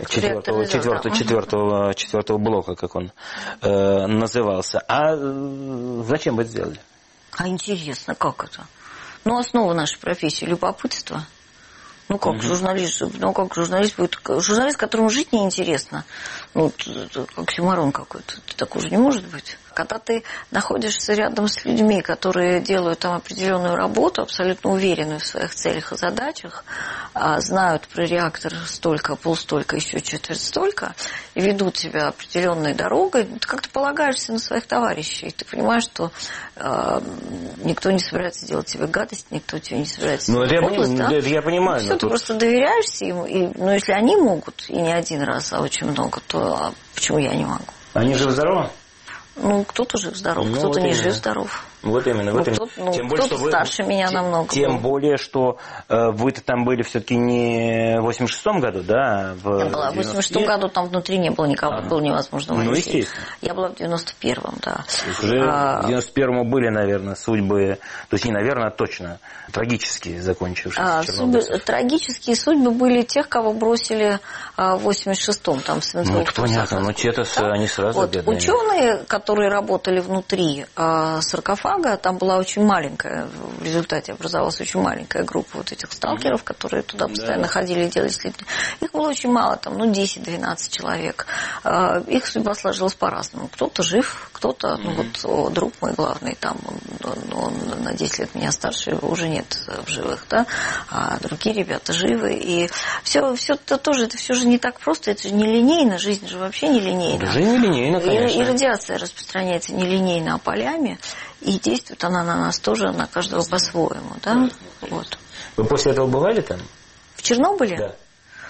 четвертого блока, как он назывался. А зачем вы это сделали? А интересно, как это? Ну, основа нашей профессии – любопытство. Ну, как журналист будет... Журналист, которому жить неинтересно. Ну, как оксюморон какой-то. Такого же не может быть. Когда ты находишься рядом с людьми, которые делают там определенную работу, абсолютно уверены в своих целях и задачах, знают про реактор столько, полстолько, еще четверть столько, и ведут себя определенной дорогой, ты как-то полагаешься на своих товарищей. Ты понимаешь, что никто не собирается делать тебе гадость, никто тебе не собирается делать подлость, да? Я понимаю. Все, ты просто доверяешься им, но если они могут, и не один раз, а очень много, то почему я не могу? Они живы-здоровы? Ну, кто-то жив-здоров, кто-то не жив-здоров. Вот именно. Кто-то старше меня намного. Тем более, что вы-то там были все-таки не в 86-м году, да? Я была в 86-м году, там внутри не было никого, было невозможно войти. Ну, естественно. Я была в 91-м, да. Уже в 91-м были, наверное, судьбы, то есть не наверное, а точно, трагические закончившиеся. Трагические судьбы были тех, кого бросили в 86-м, там, в Сенцовом. Ну, это понятно, но те-то они сразу бедные. Ученые, которые работали внутри саркофага, там была очень маленькая, в результате образовалась очень маленькая группа вот этих сталкеров, которые туда постоянно ходили и делали исследования. Их было очень мало, там, 10-12 человек. Их судьба сложилась по-разному. Кто-то жив, кто-то, ну вот друг мой главный, там, он на 10 лет меня старше, его уже нет в живых, да, а другие ребята живы, и все это тоже, это все же не так просто, это же не линейно, жизнь же вообще не линейна. Жизнь не линейна, конечно. И радиация распространяется не линейно, а полями, и действует она на нас тоже, на каждого по-своему, да, вот. Вы после этого бывали там? В Чернобыле? Да.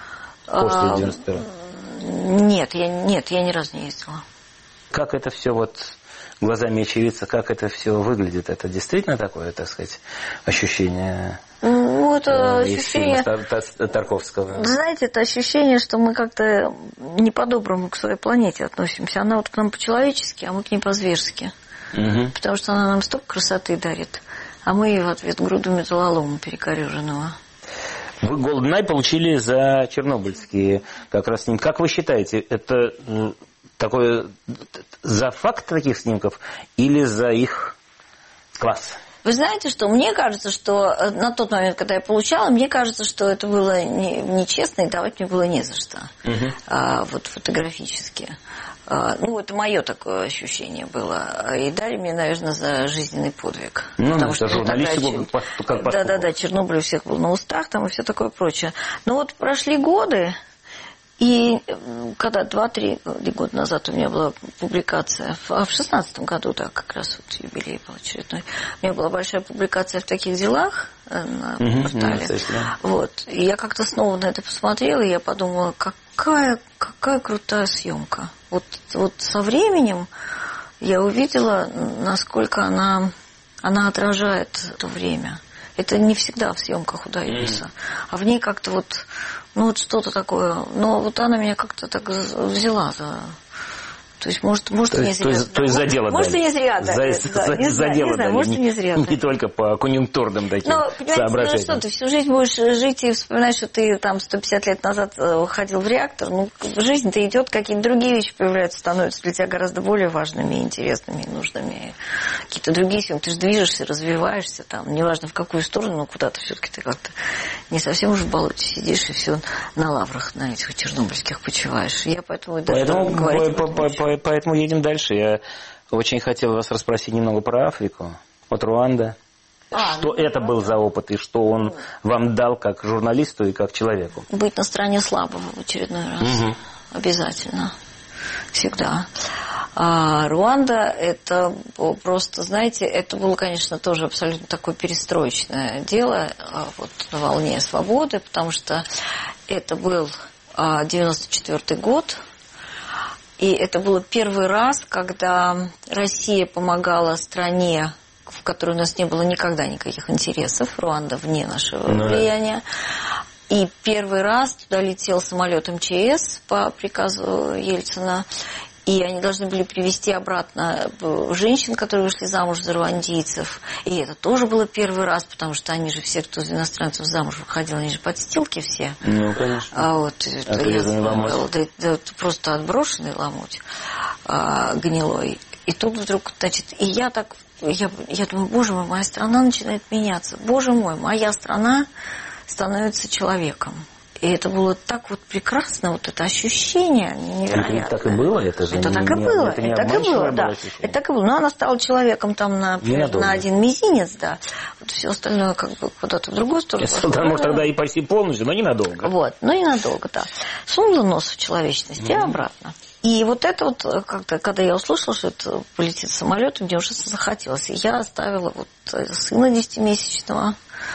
После 91-го? Нет, я ни разу не ездила. Как это все вот глазами очевидца, как это все выглядит? Это действительно такое, так сказать, ощущение? Ну, это ощущение Тарковского. Знаете, это ощущение, что мы как-то не по-доброму к своей планете относимся. Она вот к нам по-человечески, а мы к ней по-зверски. Угу. Потому что она нам столько красоты дарит, а мы ей в ответ груду металлолома перекореженного. Вы Голден-Ай получили за чернобыльские как раз снимки. Как вы считаете, это такое за факт таких снимков или за их класс? Вы знаете, что мне кажется, что на тот момент, когда я получала, мне кажется, что это было нечестно, и давать мне было не за что. Вот фотографически. Ну, это мое такое ощущение было. И дали мне, наверное, за жизненный подвиг. Ну, потому что журналистику как поступок. Да, Чернобыль у всех был на устах, там и все такое прочее. Но вот прошли годы, и когда 2-3 года назад у меня была публикация, в 16-м году, да, как раз вот юбилей был очередной, у меня была большая публикация в таких делах на портале. Вот. И я как-то снова на это посмотрела, и я подумала, какая крутая съемка. Вот со временем я увидела, насколько она отражает то время. Это не всегда в съемках удается. А в ней как-то вот что-то такое. Но вот она меня как-то так взяла за... То есть, может, не зря. То есть за дело может, дали. И не зря. За дело дали. Может, и не зря. Не только по конъюнктурным таким соображениям. Что ты всю жизнь будешь жить и вспоминать, что ты там 150 лет назад ходил в реактор. Ну, жизнь-то идет, какие-то другие вещи появляются, становятся для тебя гораздо более важными, интересными, нужными. Какие-то другие съемки. Ты же движешься, развиваешься там. Неважно в какую сторону, но куда-то все-таки ты как-то не совсем уже в болоте сидишь и все на лаврах на этих чернобыльских почиваешь. Я поэтому Поэтому едем дальше. Я очень хотел вас расспросить немного про Африку. Вот Руанда. Что это был за опыт и что он вам дал как журналисту и как человеку? Быть на стороне слабого в очередной раз. Обязательно. Всегда. А Руанда, это просто, знаете, это было, конечно, тоже абсолютно такое перестроечное дело вот на волне свободы, потому что это был 94-й год. И это было первый раз, когда Россия помогала стране, в которой у нас не было никогда никаких интересов, Руанда вне нашего влияния. И первый раз туда летел самолет МЧС по приказу Ельцина. И они должны были привезти обратно женщин, которые вышли замуж за руандийцев. И это тоже было первый раз, потому что они же все, кто из иностранцев замуж выходил, они же подстилки все. Ну, конечно. А вот это просто отброшенный ломоть гнилой. И тут вдруг, значит, и я думаю, боже мой, моя страна начинает меняться. Боже мой, моя страна становится человеком. И это было так вот прекрасно, вот это ощущение невероятное. Это так и было? Это так и было. Это так и было, да. Это так и было. Но она стала человеком там на один мизинец, да. Вот все остальное как бы куда-то в другую сторону. Может, тогда и почти полностью, но ненадолго. Вот, но ненадолго, да. Сунула нос в человечность и обратно. И вот это вот, когда я услышала, что это полетит самолет, мне уже захотелось. И я оставила вот сына 10-месячного.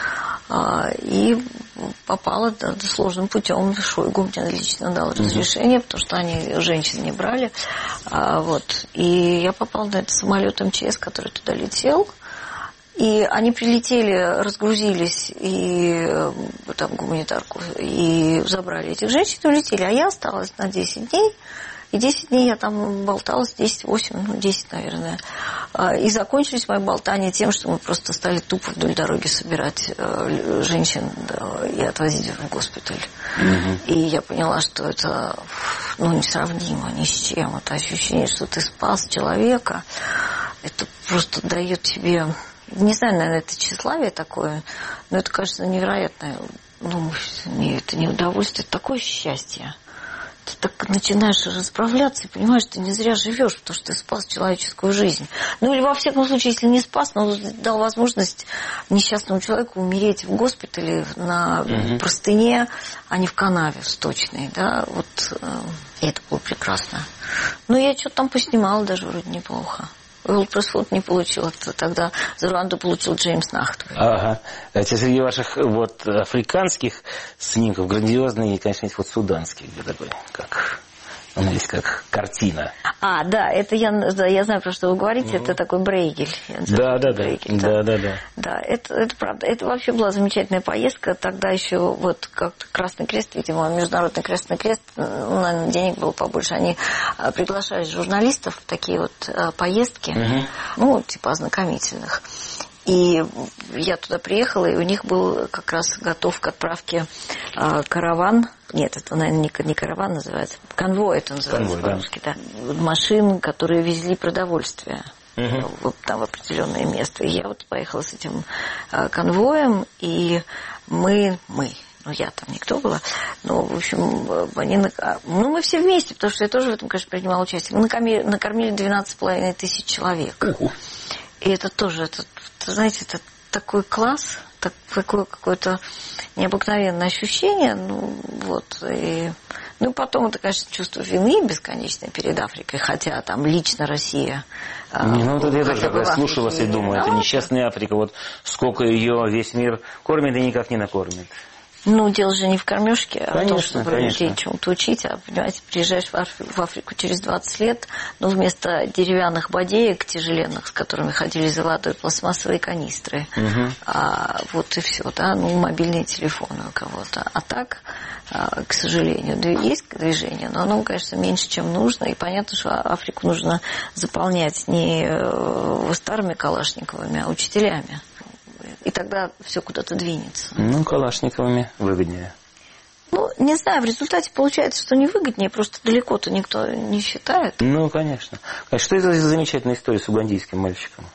И попала сложным путем. Шойгу мне лично дал разрешение, потому что они женщин не брали. Вот. И я попала на этот самолет МЧС, который туда летел. И они прилетели, разгрузились, и там гуманитарку, и забрали этих женщин, и улетели. А я осталась на 10 дней. И 10 дней я там болталась, 10, наверное. И закончились мои болтания тем, что мы просто стали тупо вдоль дороги собирать женщин и отвозить в госпиталь. И я поняла, что это несравнимо ни с чем. Это ощущение, что ты спас человека, это просто дает тебе... Не знаю, наверное, это тщеславие такое, но это, кажется, невероятное. Это не удовольствие, это такое счастье. ты так начинаешь расправляться и понимаешь, что ты не зря живешь, потому что ты спас человеческую жизнь. Ну или во всяком случае, если не спас, но дал возможность несчастному человеку умереть в госпитале на простыне, а не в канаве сточной, да, вот и это было прекрасно. Ну, я что-то там поснимала даже вроде неплохо. Волпросфот не получил, тогда за Руанду получил Джеймс Нахтвей. Ага. Кстати, среди ваших вот африканских снимков грандиозный, конечно, есть вот суданский, где такой, как... Он есть как картина. Да, это я знаю, про что вы говорите, это такой Брейгель. Да. Да, это правда. Это вообще была замечательная поездка. Тогда еще вот как-то Красный Крест, видимо, Международный Красный Крест, наверное, денег было побольше. Они приглашали журналистов в такие вот поездки, ну, типа ознакомительных. И я туда приехала, и у них был как раз готов к отправке караван. Нет, это, наверное, не караван называется. Конвой это называется по-русски, да. Машин, которые везли продовольствие вот там в определенное место. И я вот поехала с этим конвоем, и мы, ну, я там никто была, но, в общем, мы все вместе, потому что я тоже в этом, конечно, принимала участие. Мы накормили 12,5 тысяч человек. И это тоже, знаете, это такой класс, такое какое-то необыкновенное ощущение, ну, вот, и... Ну, потом это, конечно, чувство вины бесконечное перед Африкой, хотя там лично Россия... Ну, вот я тоже слушаю вас и думаю, это несчастная Африка, вот сколько ее весь мир кормит и никак не накормит. Ну, дело же не в кормежке, а конечно, в том, чтобы людей чему-то учить. А, понимаете, приезжаешь в Африку через 20 лет, но вместо деревянных бодеек тяжеленных, с которыми ходили за водой, пластмассовые канистры. Вот и все, да, ну, мобильные телефоны у кого-то. А так, к сожалению, есть движение, но оно, конечно, меньше, чем нужно. И понятно, что Африку нужно заполнять не старыми калашниковыми, а учителями. И тогда все куда-то двинется. Ну, калашниковыми выгоднее. Ну, не знаю, в результате получается, что не выгоднее, просто далеко-то никто не считает. Ну, конечно. А что это за замечательная история с угандийским мальчиком?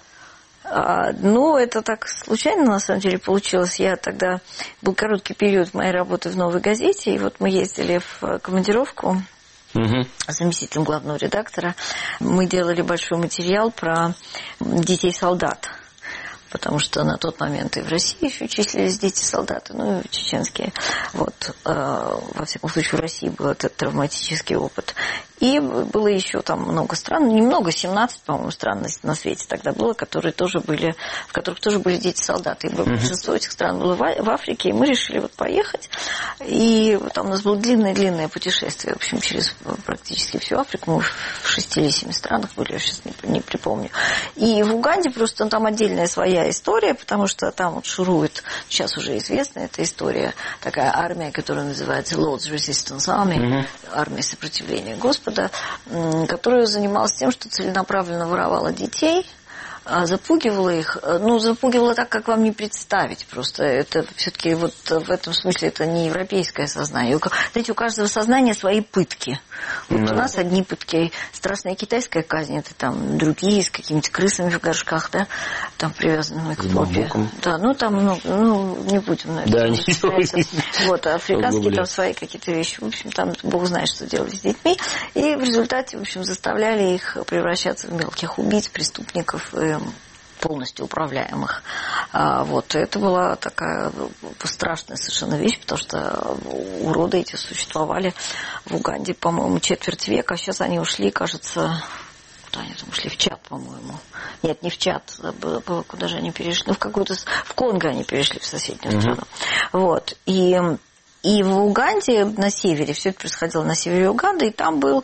Ну, это так случайно, на самом деле, получилось. Я тогда... Был короткий период моей работы в «Новой газете», и вот мы ездили в командировку с заместителем главного редактора. Мы делали большой материал про детей-солдат. Потому что на тот момент и в России еще числились дети-солдаты, ну и чеченские. Вот, во всяком случае, в России был этот травматический опыт. И было еще там много стран, немного, 17, по-моему, стран на свете тогда было, в которых тоже были дети-солдаты. И большинство этих стран было в Африке, и мы решили вот поехать. И там у нас было длинное-длинное путешествие, в общем, через практически всю Африку. Мы в 6 или 7 странах были, я сейчас не припомню. И в Уганде просто там отдельная своя история, потому что там вот шурует, сейчас уже известна эта история, такая армия, которая называется Lord's Resistance Army, армия сопротивления Господа, которая занималась тем, что целенаправленно воровала детей, запугивала их, ну, запугивала так, как вам не представить. Просто это все-таки вот в этом смысле это не европейское сознание. Знаете, у каждого сознания свои пытки. Вот у нас одни пытки, страшная китайская казнь, это там другие с какими-то крысами в горшках, да, там привязанными к попе. Да, ну там много, ну, не будем на это. Да, не вот, а африканские там свои какие-то вещи. В общем, там Бог знает, что делать с детьми. И в результате, в общем, заставляли их превращаться в мелких убийц, преступников, полностью управляемых. Вот. Это была такая страшная совершенно вещь, потому что уроды эти существовали в Уганде, по-моему, четверть века, а сейчас они ушли, кажется, куда они там ушли? В Чад, по-моему. Нет, не в Чад, куда же они перешли? Ну, в Конго они перешли, в соседнюю страну. Вот. И в Уганде, на севере, все это происходило на севере Уганды, и там был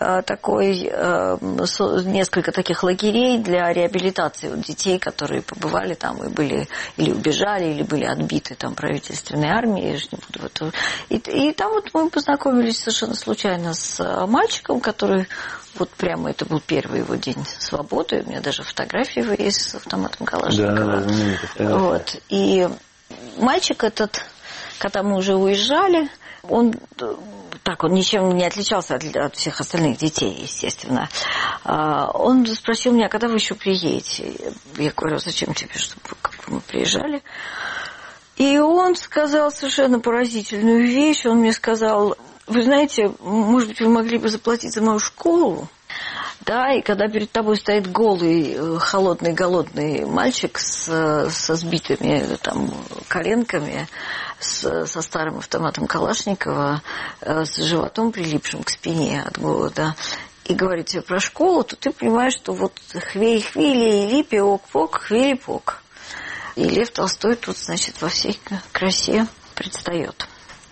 несколько таких лагерей для реабилитации детей, которые побывали там и были или убежали, или были отбиты там правительственной армией, я же не буду в это... И там вот мы познакомились совершенно случайно с мальчиком, который... Вот прямо это был первый его день свободы, у меня даже фотографии его есть с автоматом Калашникова. Да, вот. И мальчик этот... Когда мы уже уезжали, он ничем не отличался от всех остальных детей, естественно. Он спросил меня, когда вы еще приедете? Я говорю, зачем тебе, чтобы мы приезжали? И он сказал совершенно поразительную вещь. Он мне сказал, Вы знаете, может быть, вы могли бы заплатить за мою школу? Да, и когда перед тобой стоит голый, холодный, голодный мальчик со сбитыми там коленками, со старым автоматом Калашникова, с животом, прилипшим к спине от голода, и говорит тебе про школу, то ты понимаешь, что вот хвей-хвили, липи, ок-пок, хвили-пок. И Лев Толстой тут, значит, во всей красе предстает.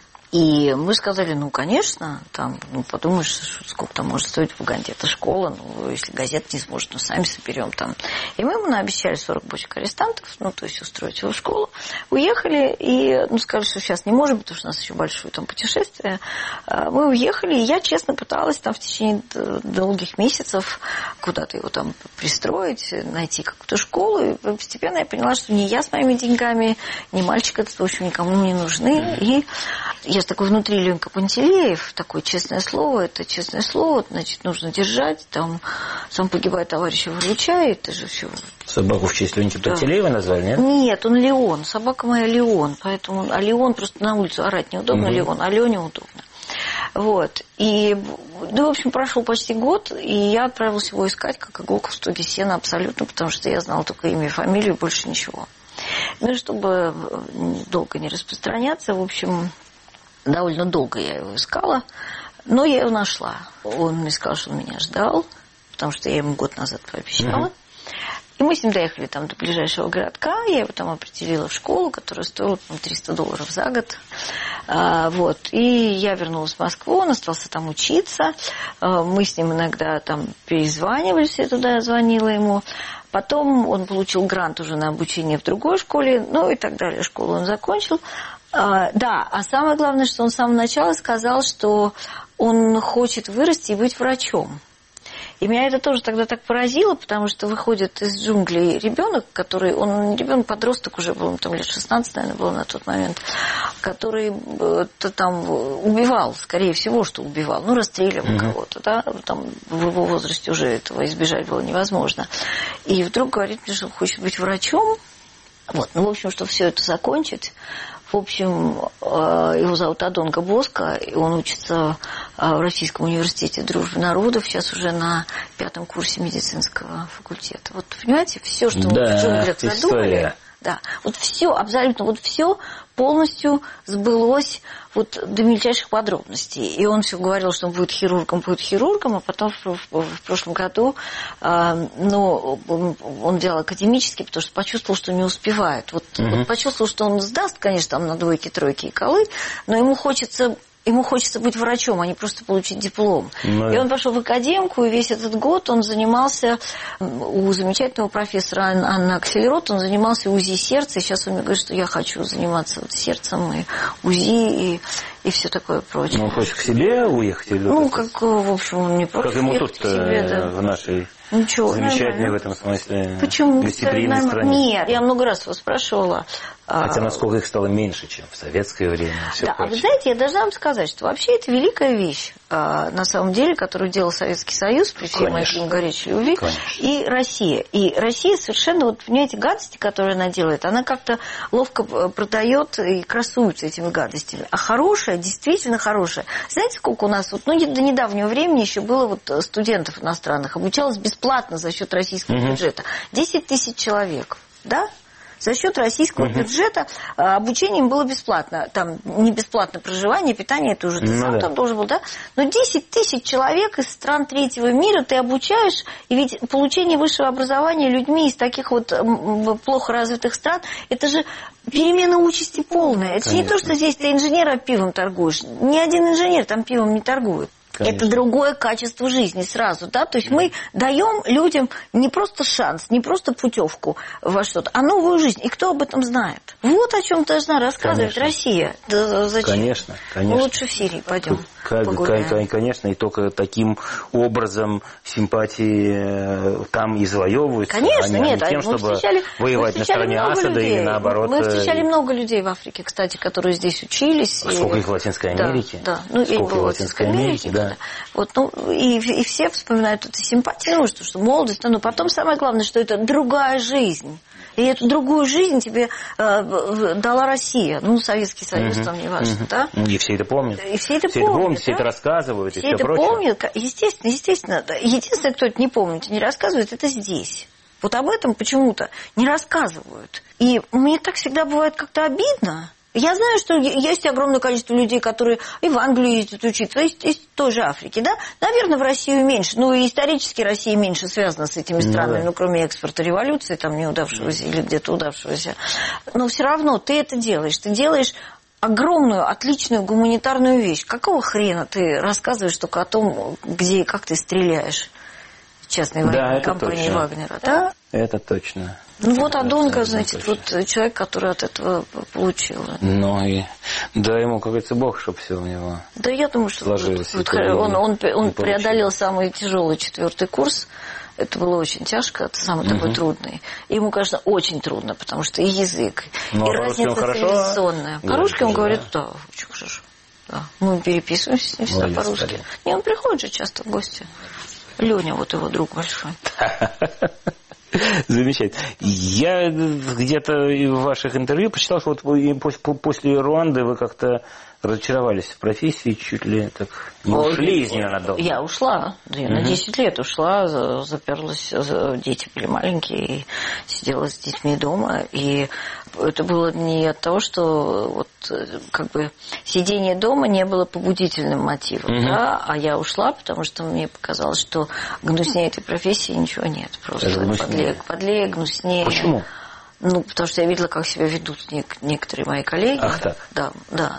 И мы сказали, ну, конечно, там, ну, подумаешь, сколько там может стоить в Уганде, это школа, ну, если газета не сможет, ну, сами соберем там. И мы ему наобещали 40 бочек арестантов, ну, то есть устроить его в школу. Уехали и, ну, сказали, что сейчас не можем, потому что у нас еще большое там путешествие. Мы уехали, и я, честно, пыталась там в течение долгих месяцев куда-то его там пристроить, найти какую-то школу. И постепенно я поняла, что ни я с моими деньгами, ни мальчик этот, в общем, никому не нужны. И я такой внутри Ленька Пантелеев, такое честное слово, это честное слово, значит, нужно держать, там, сам погибает, товарища выручай, это же все. Собаку в честь Леньки Пантелеева назвали, нет? Нет, он Леон, собака моя Леон, поэтому, а Леон просто на улицу орать неудобно, Леон, а Лене удобно. Вот, и, ну, в общем, прошел почти год, и я отправилась его искать, как иголка в стоге сена, абсолютно, потому что я знала только имя и фамилию, больше ничего. Ну, и чтобы долго не распространяться, в общем... Довольно долго я его искала, но я его нашла. Он мне сказал, что он меня ждал, потому что я ему год назад пообещала. И мы с ним доехали там до ближайшего городка. Я его там определила в школу, которая стоила $300 за год. Вот. И я вернулась в Москву, он остался там учиться. Мы с ним иногда там перезванивались, я туда звонила ему. Потом он получил грант уже на обучение в другой школе, ну и так далее. Школу он закончил. Да, а самое главное, что он с самого начала сказал, что он хочет вырасти и быть врачом. И меня это тоже тогда так поразило, потому что выходит из джунглей ребенок, который, он ребенок-подросток уже был, там лет 16, наверное, был на тот момент, который там убивал, скорее всего, что убивал, ну, расстреливал кого-то, да, там в его возрасте уже этого избежать было невозможно. И вдруг говорит мне, что он хочет быть врачом. Вот, ну, в общем, чтобы все это закончить, в общем, его зовут Адонка Боско, и он учится в Российском университете дружбы народов, сейчас уже на 5-м курсе медицинского факультета. Вот, понимаете, все, что мы в джунглях задумали, да, вот все, абсолютно, вот все полностью сбылось вот до мельчайших подробностей. И он все говорил, что он будет хирургом, а потом в прошлом году он делал академический, потому что почувствовал, что не успевает. Вот почувствовал, что он сдаст, конечно, там на двойки, тройки и колы, но ему хочется быть врачом, а не просто получить диплом. И он пошел в академку, и весь этот год он занимался у замечательного профессора Анны Аксельрод, он занимался УЗИ сердца, и сейчас он мне говорит, что я хочу заниматься вот сердцем и УЗИ, и все такое прочее. Он хочет к себе уехать? Или ну, как, в общем, он не против. Как ему тут в нашей... Ничего, замечательной в этом смысле гостеприимной стране. Нет, я много раз его спрашивала. Хотя насколько их стало меньше, чем в советское время. Да, а вы знаете, я должна вам сказать, что вообще это великая вещь, на самом деле, которую делал Советский Союз при всей моей горячей любви, и Россия. И Россия совершенно, вот понимаете, гадости, которые она делает, она как-то ловко продает и красуется этими гадостями. А хорошая, действительно хорошая. Знаете, сколько у нас, вот, ну, до недавнего времени еще было вот студентов иностранных, обучалось бесплатно за счет российского бюджета. 10 тысяч человек, да? За счет российского бюджета обучение им было бесплатно. Там не бесплатно проживание, питание, это уже ты сам там должен был, да? Но 10 тысяч человек из стран третьего мира ты обучаешь, и ведь получение высшего образования людьми из таких вот плохо развитых стран, это же перемена участи полная. Это не то, что здесь ты инженера пивом торгуешь. Ни один инженер там пивом не торгует. Конечно. Это другое качество жизни сразу, да, то есть мы даем людям не просто шанс, не просто путевку во что-то, а новую жизнь. И кто об этом знает? Вот о чем должна рассказывать Россия. Да, зачем? Конечно. Лучше в Сирии пойдем. Конечно, и только таким образом симпатии там извоевываются. Конечно, не тем, чтобы воевать на стороне Асада или наоборот. Мы встречали много людей в Африке, кстати, которые здесь учились. Сколько их в Латинской Америке? Да. Ну, сколько в Латинской Америке, да. Вот, ну, и все вспоминают эту симпатию, что молодость, но потом самое главное, что это другая жизнь. И эту другую жизнь тебе дала Россия. Ну, Советский Союз, там не важно, да? И все это помнят. И все это помнят, все это рассказывают, все и все это прочее. помнят, естественно. Единственное, кто это не помнит и не рассказывает, это здесь. Вот об этом почему-то не рассказывают. И мне так всегда бывает как-то обидно. Я знаю, что есть огромное количество людей, которые и в Англию ездят учиться, из той же Африки, да? Наверное, в Россию меньше. Ну, и исторически Россия меньше связана с этими странами, ну, кроме экспорта революции, там, неудавшегося или где-то удавшегося. Но все равно ты это делаешь. Ты делаешь огромную, отличную гуманитарную вещь. Какого хрена ты рассказываешь только о том, где и как ты стреляешь? Частной военной компании Вагнера, да? Это точно. Ну вот Адонка, значит, вот человек, который от этого получил. Ну и дай ему, как говорится, Бог, чтобы все у него. Да я думаю, что он преодолел самый тяжелый 4-й курс. Это было очень тяжко, это самый такой трудный. Ему, конечно, очень трудно, потому что и язык, и разница цивилизационная. По-русски он говорит, да, очень хорошо. Да. Мы переписываемся с ним всегда по-русски. Не, он приходит же часто в гости. Леня, вот его друг большой. Замечательно. Я где-то в ваших интервью почитал, что вот после Руанды вы как-то разочаровались в профессии, чуть ли так не ушли из нее надолго. Я ушла. Я на 10 лет ушла, заперлась, дети были маленькие, и сидела с детьми дома. И это было не от того, что вот как бы сидение дома не было побудительным мотивом, да, а я ушла, потому что мне показалось, что гнуснее этой профессии ничего нет. Просто подлее, гнуснее. Почему? Ну, потому что я видела, как себя ведут некоторые мои коллеги. Ах так. Да.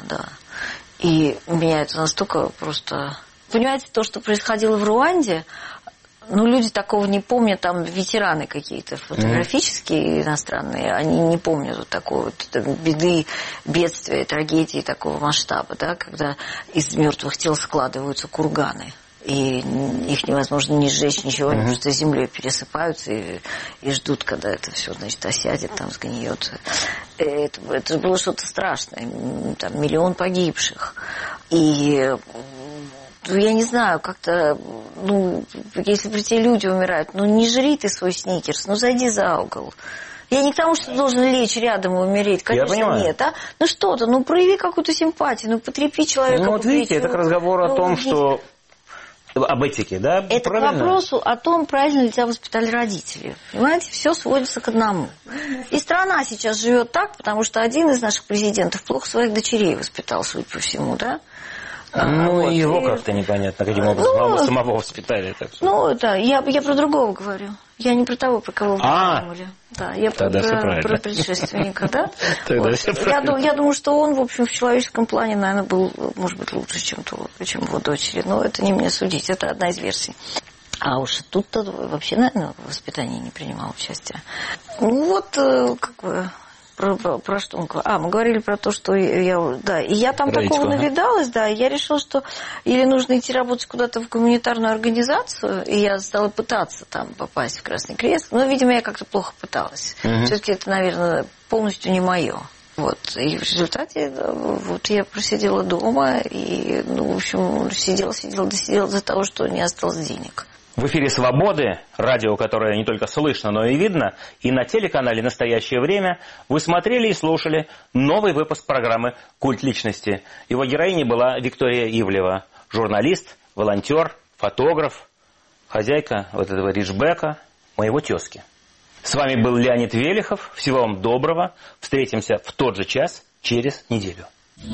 И меня это настолько просто... Понимаете, то, что происходило в Руанде, ну, люди такого не помнят, там ветераны какие-то фотографические иностранные, они не помнят вот такой вот беды, бедствия, трагедии такого масштаба, да, когда из мертвых тел складываются курганы. И их невозможно ни сжечь, ничего, они просто землей пересыпаются и ждут, когда это все, значит, осядет, там сгниет. Это было что-то страшное. Там 1 миллион погибших. И я не знаю, как-то, ну, если при тебе люди умирают, ну, не жри ты свой сникерс, ну, зайди за угол. Я не к тому, что ты должен лечь рядом и умереть, конечно, нет, а? Ну, что-то, ну, прояви какую-то симпатию, ну, потрепи человека. Ну, вот видите, это к разговору о том, что... Об этике, да? Это правильно? К вопросу о том, правильно ли тебя воспитали родители. Понимаете, все сводится к одному. И страна сейчас живет так, потому что один из наших президентов плохо своих дочерей воспитал, судя по всему, да? Ну, вот. Его как-то непонятно, каким образом самого воспитали. Так что... Ну, да, я про другого говорю. Я не про того, про кого вы думали. Да, я про предшественника, да? Я думаю, что он, в общем, в человеческом плане, наверное, был, может быть, лучше, чем его дочери. Но это не мне судить, это одна из версий. А уж тут-то вообще, наверное, в воспитании не принимал участия. Ну, вот, как бы... Про что мы говорили? Мы говорили про то, что я там такого навидалась, да, и я решила, что или нужно идти работать куда-то в гуманитарную организацию, и я стала пытаться там попасть в Красный Крест, но, видимо, я как-то плохо пыталась. Все-таки это, наверное, полностью не мое. Вот, и в результате вот я просидела дома и, ну, в общем, сидела до того, что не осталось денег. В эфире «Свободы», радио, которое не только слышно, но и видно, и на телеканале «Настоящее время» вы смотрели и слушали новый выпуск программы «Культ личности». Его героиней была Виктория Ивлева, журналист, волонтер, фотограф, хозяйка вот этого риджбека, моего тезки. С вами был Леонид Велихов. Всего вам доброго. Встретимся в тот же час через неделю.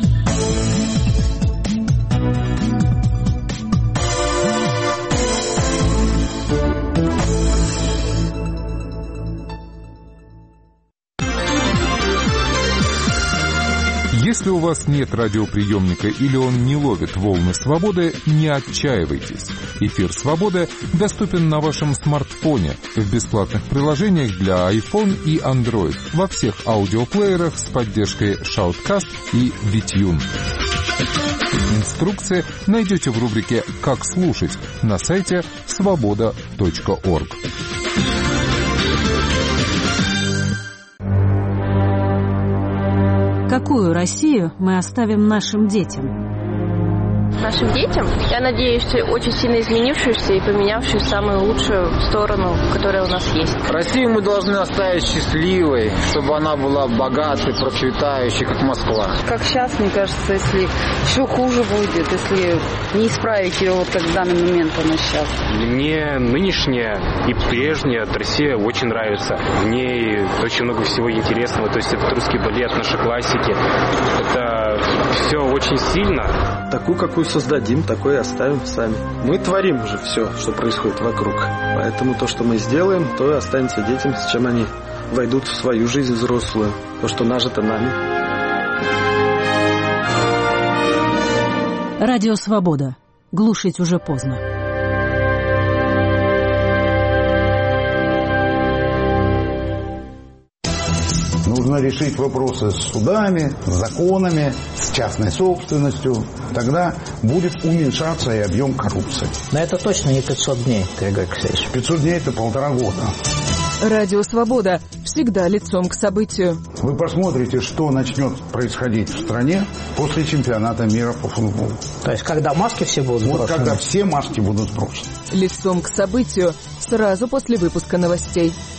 Если у вас нет радиоприемника или он не ловит волны свободы, не отчаивайтесь. Эфир «Свободы» доступен на вашем смартфоне в бесплатных приложениях для iPhone и Android во всех аудиоплеерах с поддержкой Shoutcast и VTune. Инструкции найдете в рубрике «Как слушать» на сайте svoboda.org. Какую Россию мы оставим нашим детям? нашим детям. Я надеюсь, очень сильно изменившуюся и поменявшуюся в самую лучшую сторону, которая у нас есть. Россию мы должны оставить счастливой, чтобы она была богатой, процветающей, как Москва. Как сейчас, мне кажется, если еще хуже будет, если не исправить ее, вот как в данный момент она сейчас. Мне нынешняя и прежняя Россия очень нравится. В ней очень много всего интересного. То есть это русский балет, наши классики. Это все очень сильно. Такую, какую создадим, такой и оставим сами. Мы творим уже все, что происходит вокруг. Поэтому то, что мы сделаем, то и останется детям, с чем они войдут в свою жизнь взрослую. То, что нажито нами. Радио «Свобода». Глушить уже поздно. Нужно решить вопросы с судами, с законами, с частной собственностью. Тогда будет уменьшаться и объем коррупции. Но это точно не 500 дней, Григорий Алексеевич. 500 дней – это 1,5 года. Радио «Свобода» всегда лицом к событию. Вы посмотрите, что начнет происходить в стране после чемпионата мира по футболу. То есть, когда маски все будут сброшены? Вот когда все маски будут сброшены. Лицом к событию сразу после выпуска новостей.